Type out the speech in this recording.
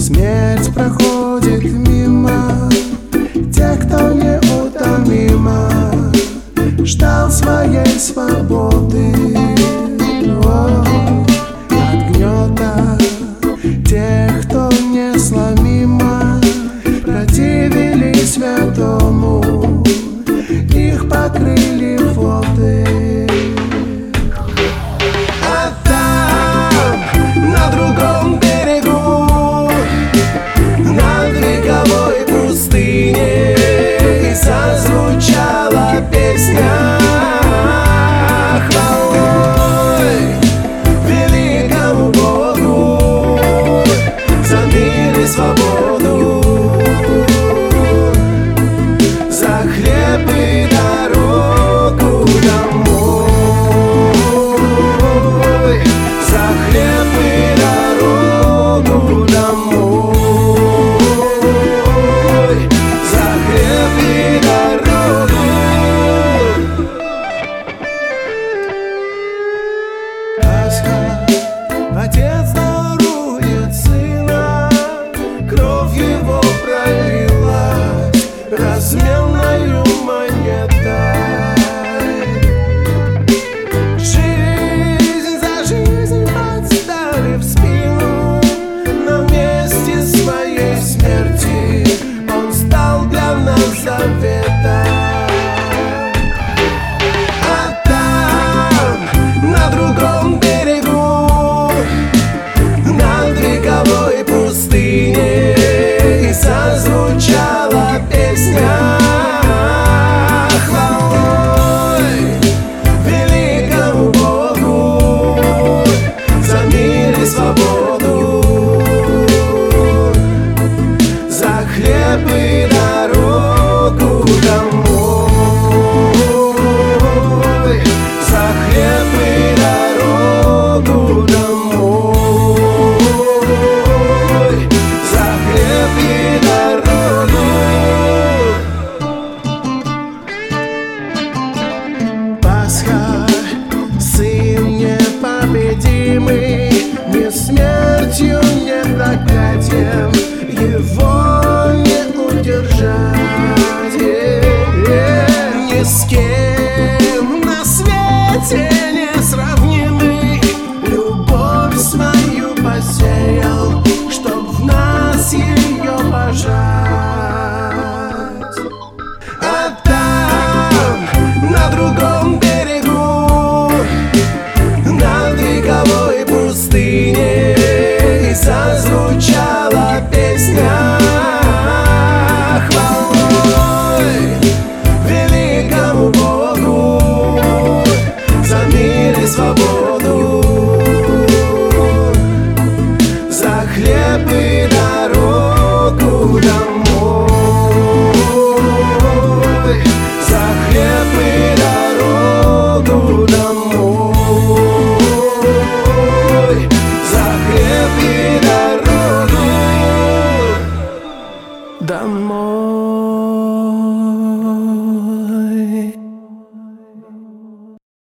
Смерть проходит мимо тех, кто неутомимо ждал своей свободы от гнета. Тех, кто несломимо противились святому, их покрыли воды. А там, на другом берегу, над вековой пустыней, зазвучала песня хвалой великому Богу за мир и свободу, за хлеб и дорогу домой, за хлеб и дорогу домой, за хлеб и дорогу. Пасха, Отец дарует Сына, кровь Его пролилась разменною монетой. Жизнь за жизнь подставив спину, но вместе своей смерти Он стал для нас заветом. А там, на другом берегу, над вековой пустыней, зазвучала песня хвалой великому Богу за мир и свободу, за хлеб и дорогу домой, за хлеб и дорогу домой, за хлеб и дорогу. Пасха, Сын непобедимый, ни смертью, ни проклятием Его не удержать. Ни с кем на свете не сравнимый, любовь свою посеял, чтоб в нас ее пожать. А там, на другом берегу, над вековой пустыней, зазвучала песня хвалой великому Богу за мир и свободу, за хлеб и дорогу домой, за хлеб и дорогу домой, за хлеб и дорогу домой.